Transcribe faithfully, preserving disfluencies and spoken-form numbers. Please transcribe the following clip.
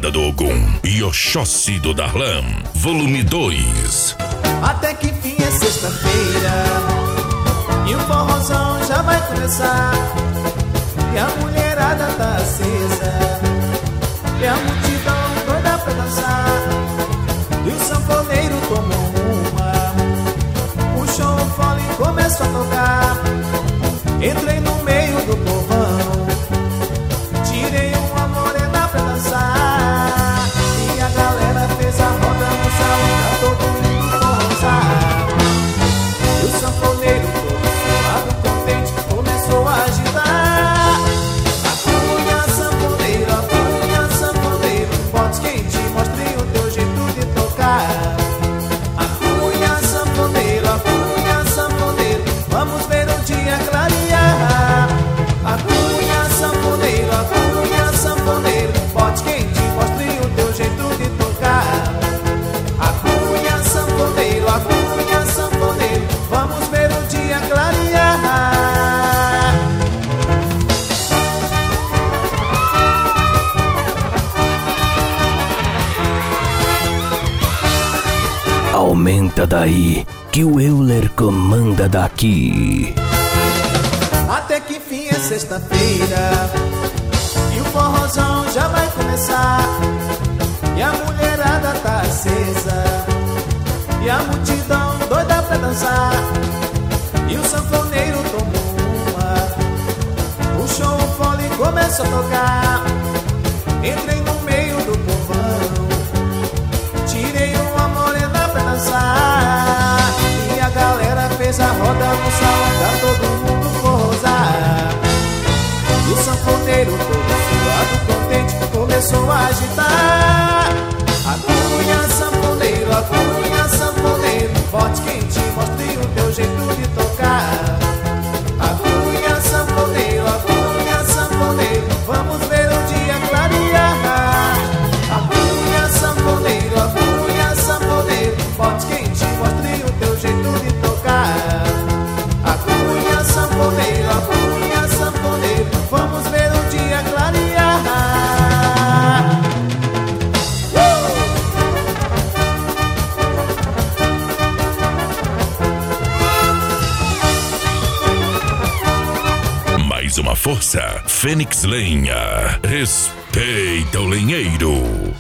Lenda do Ogum e Oxóssi do Darlan, volume dois. Até que fim é sexta-feira e o forrozão já vai começar, e a mulherada tá acesa, e a multidão doida pra dançar, e o sanfoneiro tomou uma, puxou o fole e começou a tocar. Entrei no meio do povão, tirei uma morena pra dançar, e a galera fez a roda no salão pra todo mundo forrozar. E o sanfoneiro todo suado, contente, começou a agitar. A cunha, sanfoneiro, a cunha, sanfoneiro, bote quente, mostre o teu jeito de tocar. A cunha, sanfoneiro, a cunha, sanfoneiro, vamos ver o dia clarear. A cunha, sanfoneiro, a cunha, sanfoneiro, bote quente, mostre o teu jeito de tocar. A cunha, sanfoneiro, a cunha, sanfoneiro, vamos ver o dia clarear. Aumenta daí, que o Euler comanda daqui. Até que fim é sexta-feira e o forrozão já vai começar, e a mulherada tá acesa, e a multidão doida pra dançar, e o sanfoneiro tomou uma, puxou o fole e começou a tocar. Entrei no meio do povão, tirei uma morena pra dançar, e a galera fez a roda no salão pra todo mundo forrozar. E o sanfoneiro todo suado, contente, começou a agitar. A cunha, sanfoneiro, a cunha, sanfoneiro, bote quente, mostre o teu jeito de tocar. A cunha, sanfoneiro, a cunha, sanfoneiro, vamos ver o dia clarear. A cunha, sanfoneiro, a cunha, sanfoneiro, bote quente, mostre o teu jeito de tocar. A cunha, sanfoneiro, a cunha, sanfoneiro, vamos ver o dia clarear. Mais uma força, Fênix Lenha. Respeita o lenheiro.